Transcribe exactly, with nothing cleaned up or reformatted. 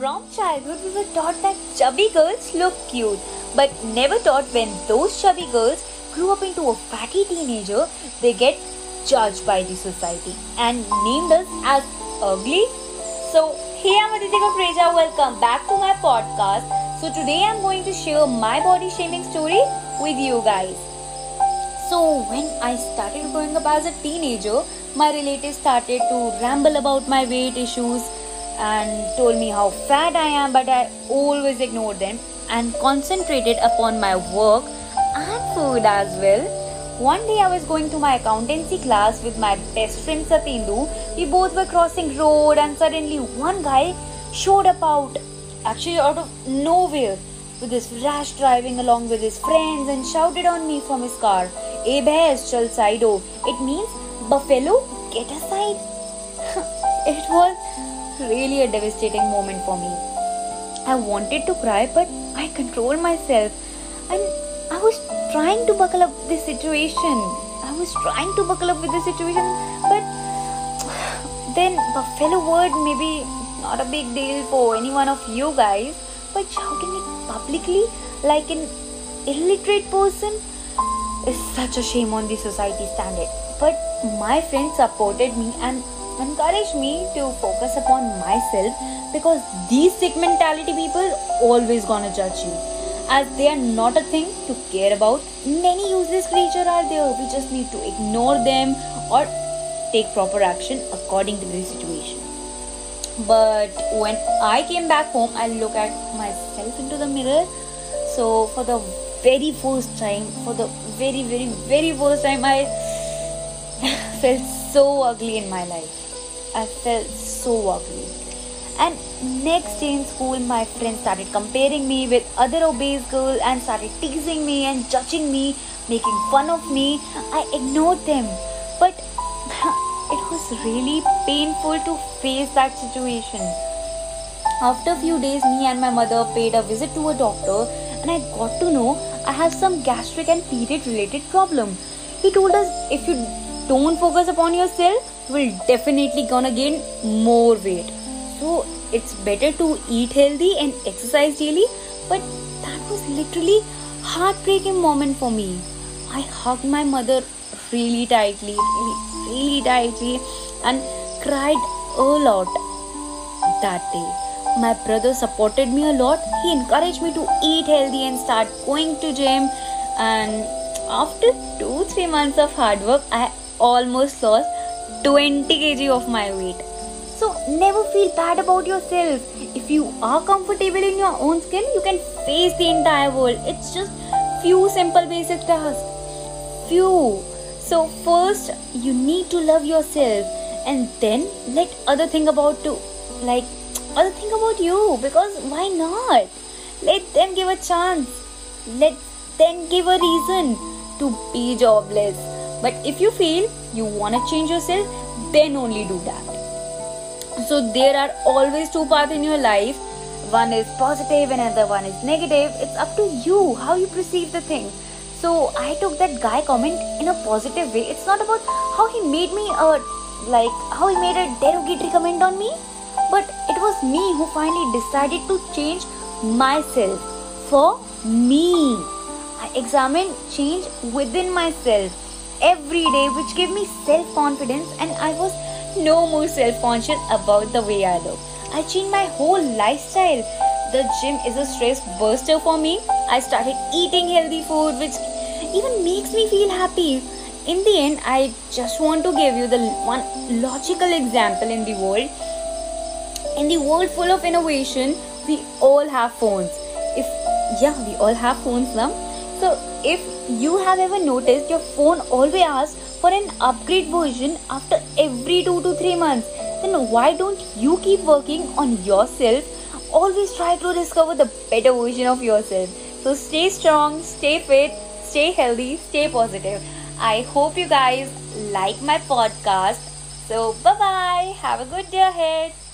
From childhood, we were taught that chubby girls look cute, but never taught when those chubby girls grew up into a fatty teenager, they get judged by the society and named us as ugly. So, hey, I'm Aditi Kukreja. Welcome back to my podcast. So, today I'm going to share my body shaming story with you guys. So, when I started growing up as a teenager, my relatives started to ramble about my weight issues and told me how fat I am, but I always ignored them and concentrated upon my work and food as well. One day I was going to my accountancy class with my best friend Satindu. We both were crossing road and suddenly one guy showed up out, actually out of nowhere, with this rash driving along with his friends and shouted on me from his car, "Eh bhais, chal saido." It means, "Buffalo, get aside." It was really a devastating moment for me. I wanted to cry, but I controlled myself and I was trying to buckle up this situation. I was trying to buckle up with the situation, but then buffalo word maybe not a big deal for any one of you guys, but shouting it publicly like an illiterate person is such a shame on the society standard. But my friends supported me and encouraged me to focus upon myself, because these sick mentality people always gonna judge you, as they are not a thing to care about. Many useless creatures are there. We just need to ignore them or take proper action according to the situation. But when I came back home, I looked at myself into the mirror. So for the very first time, for the very, very, very first time, I felt so ugly in my life. I felt so ugly. And next day in school, my friends started comparing me with other obese girls and started teasing me and judging me, making fun of me. I ignored them. But it was really painful to face that situation. After a few days, me and my mother paid a visit to a doctor and I got to know I have some gastric and period related problem. He told us if you don't focus upon yourself, will definitely gonna gain more weight. So it's better to eat healthy and exercise daily. But that was literally heartbreaking moment for me. I hugged my mother really tightly, really, really tightly, and cried a lot that day. My brother supported me a lot. He encouraged me to eat healthy and start going to gym. And after two, three months of hard work, I almost lost twenty kilograms of my weight. So never feel bad about yourself. If you are comfortable in your own skin, you can face the entire world. It's just few simple basic tasks. Few. So first you need to love yourself and then let other think about too. Like other think about you, because why not? Let them give a chance. Let them give a reason to be jobless. But if you feel you want to change yourself, then only do that. So there are always two paths in your life. One is positive and another one is negative. It's up to you how you perceive the thing. So I took that guy comment in a positive way. It's not about how he made me a like how he made a derogatory comment on me, but it was me who finally decided to change myself for me. I examined change within myself every day, which gave me self-confidence, and I was no more self-conscious about the way I look. I changed my whole lifestyle. The gym is a stress buster for me. I started eating healthy food, which even makes me feel happy. In the end, I just want to give you the one logical example in the world. In the world full of innovation, we all have phones. If yeah, we all have phones now. So if you have ever noticed your phone always asks for an upgrade version after every two to three months, then why don't you keep working on yourself? Always try to discover the better version of yourself. So stay strong, stay fit, stay healthy, stay positive. I hope you guys like my podcast. So bye bye. Have a good day ahead.